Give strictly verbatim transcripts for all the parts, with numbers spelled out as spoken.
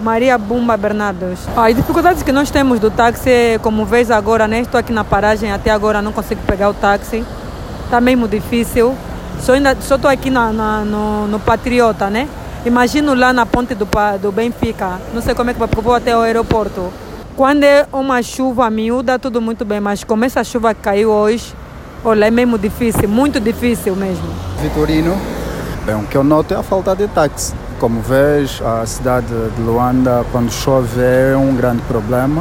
Maria Bumba Bernardos. As dificuldades que nós temos do táxi, como vês agora, né? Estou aqui na paragem, até agora não consigo pegar o táxi. Está mesmo difícil. Só estou aqui na, na, no, no Patriota, né? Imagino lá na ponte do, do Benfica. Não sei como é que vai, porque eu vou até o aeroporto. Quando é uma chuva miúda, tudo muito bem. Mas como essa chuva que caiu hoje, olha, é mesmo difícil, muito difícil mesmo. Vitorino, bem, o que eu noto é a falta de táxi. Como vês, a cidade de Luanda, quando chove, é um grande problema.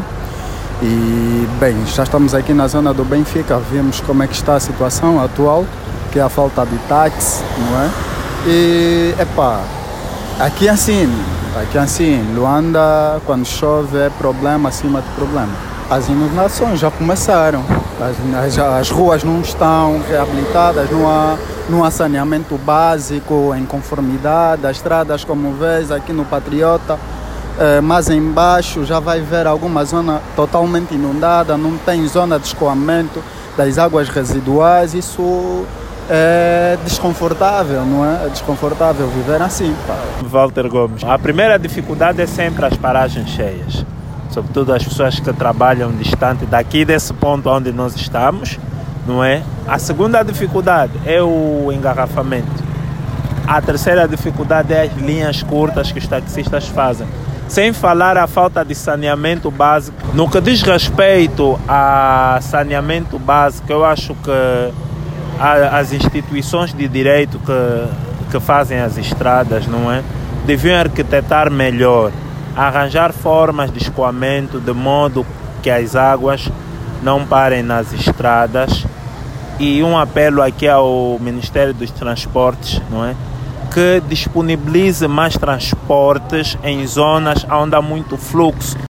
E, bem, já estamos aqui na zona do Benfica, vimos como é que está a situação atual, que é a falta de táxi, não é? E, epá, aqui é assim, aqui é assim, Luanda, quando chove, é problema acima de problema. As inundações já começaram, as, as, as ruas não estão reabilitadas, não há, não há saneamento básico em conformidade, as estradas, como vês aqui no Patriota, eh, mais embaixo já vai ver alguma zona totalmente inundada, não tem zona de escoamento das águas residuais, isso é desconfortável, não é? É desconfortável viver assim. Pá. Walter Gomes, a primeira dificuldade é sempre as paragens cheias. Sobretudo as pessoas que trabalham distante daqui desse ponto onde nós estamos, não é? A segunda dificuldade é o engarrafamento. A terceira dificuldade é as linhas curtas que os taxistas fazem. Sem falar a falta de saneamento básico. No que diz respeito a saneamento básico, eu acho que as instituições de direito que, que fazem as estradas, não é? Deviam arquitetar melhor, arranjar formas de escoamento de modo que as águas não parem nas estradas. E um apelo aqui ao Ministério dos Transportes, não é? Que disponibilize mais transportes em zonas onde há muito fluxo.